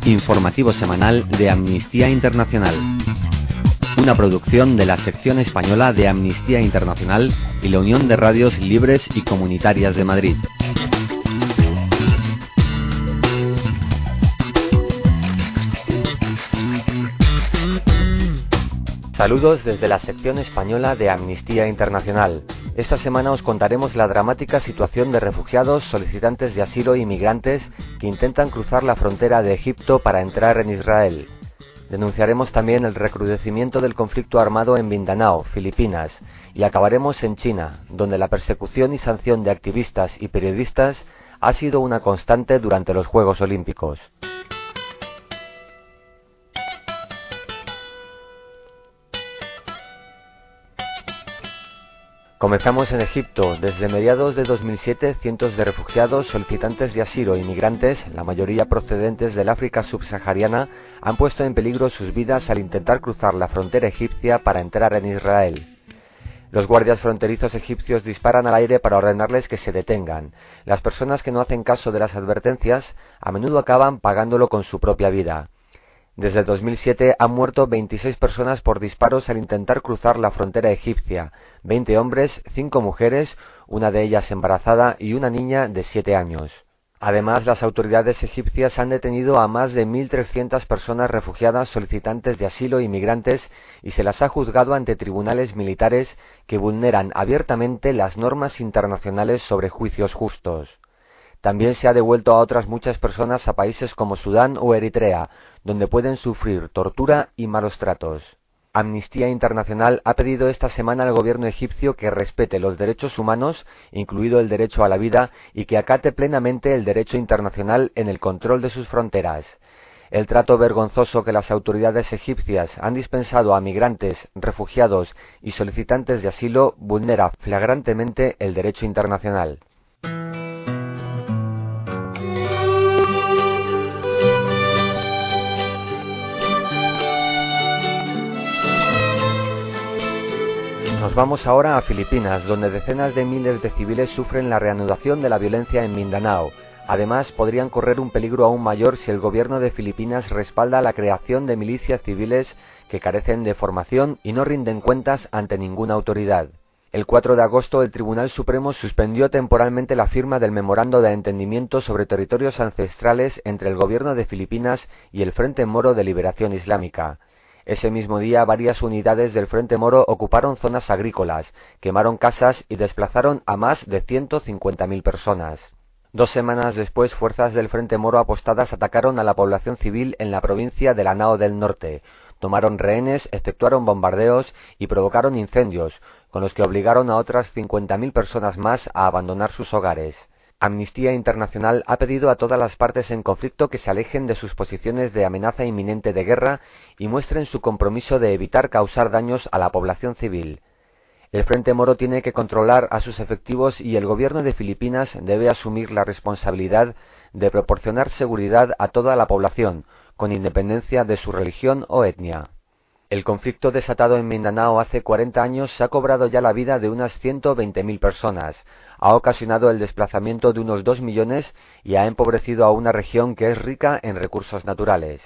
Informativo semanal de Amnistía Internacional. Una producción de la sección española de Amnistía Internacional y la Unión de Radios Libres y Comunitarias de Madrid. Saludos desde la sección española de Amnistía Internacional. Esta semana os contaremos la dramática situación de refugiados, solicitantes de asilo e inmigrantes que intentan cruzar la frontera de Egipto para entrar en Israel. Denunciaremos también el recrudecimiento del conflicto armado en Mindanao, Filipinas, y acabaremos en China, donde la persecución y sanción de activistas y periodistas ha sido una constante durante los Juegos Olímpicos. Comenzamos en Egipto. Desde mediados de 2007, cientos de refugiados, solicitantes de asilo e inmigrantes, la mayoría procedentes del África subsahariana, han puesto en peligro sus vidas al intentar cruzar la frontera egipcia para entrar en Israel. Los guardias fronterizos egipcios disparan al aire para ordenarles que se detengan. Las personas que no hacen caso de las advertencias a menudo acaban pagándolo con su propia vida. Desde 2007 han muerto 26 personas por disparos al intentar cruzar la frontera egipcia, 20 hombres, 5 mujeres, una de ellas embarazada y una niña de 7 años. Además, las autoridades egipcias han detenido a más de 1.300 personas refugiadas solicitantes de asilo e inmigrantes y se las ha juzgado ante tribunales militares que vulneran abiertamente las normas internacionales sobre juicios justos. También se ha devuelto a otras muchas personas a países como Sudán o Eritrea, donde pueden sufrir tortura y malos tratos. Amnistía Internacional ha pedido esta semana al gobierno egipcio que respete los derechos humanos, incluido el derecho a la vida, y que acate plenamente el derecho internacional en el control de sus fronteras. El trato vergonzoso que las autoridades egipcias han dispensado a migrantes, refugiados y solicitantes de asilo vulnera flagrantemente el derecho internacional. Nos vamos ahora a Filipinas, donde decenas de miles de civiles sufren la reanudación de la violencia en Mindanao. Además, podrían correr un peligro aún mayor si el gobierno de Filipinas respalda la creación de milicias civiles que carecen de formación y no rinden cuentas ante ninguna autoridad. El 4 de agosto, el Tribunal Supremo suspendió temporalmente la firma del Memorando de Entendimiento sobre Territorios Ancestrales entre el gobierno de Filipinas y el Frente Moro de Liberación Islámica. Ese mismo día, varias unidades del Frente Moro ocuparon zonas agrícolas, quemaron casas y desplazaron a más de 150.000 personas. 2 semanas después, fuerzas del Frente Moro apostadas atacaron a la población civil en la provincia de Lanao del Norte, tomaron rehenes, efectuaron bombardeos y provocaron incendios, con los que obligaron a otras 50.000 personas más a abandonar sus hogares. Amnistía Internacional ha pedido a todas las partes en conflicto que se alejen de sus posiciones de amenaza inminente de guerra y muestren su compromiso de evitar causar daños a la población civil. El Frente Moro tiene que controlar a sus efectivos y el gobierno de Filipinas debe asumir la responsabilidad de proporcionar seguridad a toda la población, con independencia de su religión o etnia. El conflicto desatado en Mindanao hace 40 años se ha cobrado ya la vida de unas 120.000 personas, ha ocasionado el desplazamiento de unos 2 millones y ha empobrecido a una región que es rica en recursos naturales.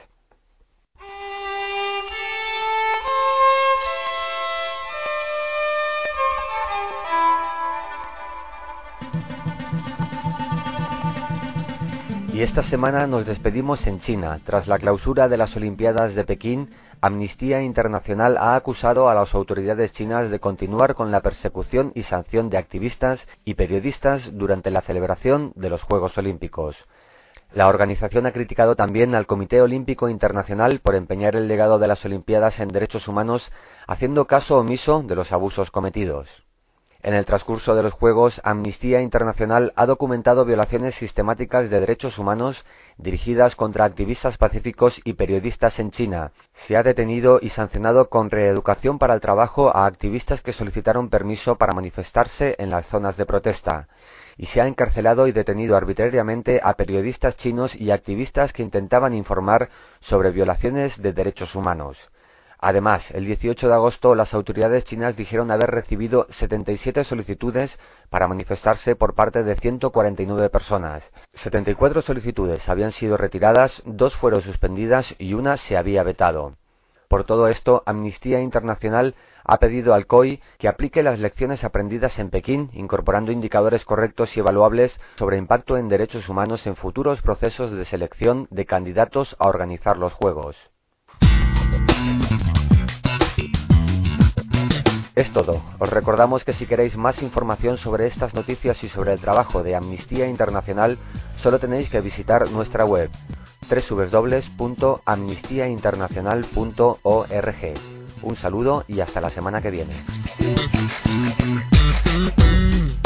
Y esta semana nos despedimos en China. Tras la clausura de las Olimpiadas de Pekín, Amnistía Internacional ha acusado a las autoridades chinas de continuar con la persecución y sanción de activistas y periodistas durante la celebración de los Juegos Olímpicos. La organización ha criticado también al Comité Olímpico Internacional por empeñar el legado de las Olimpiadas en derechos humanos, haciendo caso omiso de los abusos cometidos. En el transcurso de los Juegos, Amnistía Internacional ha documentado violaciones sistemáticas de derechos humanos dirigidas contra activistas pacíficos y periodistas en China. Se ha detenido y sancionado con reeducación para el trabajo a activistas que solicitaron permiso para manifestarse en las zonas de protesta. Y se ha encarcelado y detenido arbitrariamente a periodistas chinos y activistas que intentaban informar sobre violaciones de derechos humanos. Además, el 18 de agosto las autoridades chinas dijeron haber recibido 77 solicitudes para manifestarse por parte de 149 personas. 74 solicitudes habían sido retiradas, 2 fueron suspendidas y una se había vetado. Por todo esto, Amnistía Internacional ha pedido al COI que aplique las lecciones aprendidas en Pekín, incorporando indicadores correctos y evaluables sobre impacto en derechos humanos en futuros procesos de selección de candidatos a organizar los Juegos. Es todo. Os recordamos que si queréis más información sobre estas noticias y sobre el trabajo de Amnistía Internacional, solo tenéis que visitar nuestra web www.amnistiainternacional.org. Un saludo y hasta la semana que viene.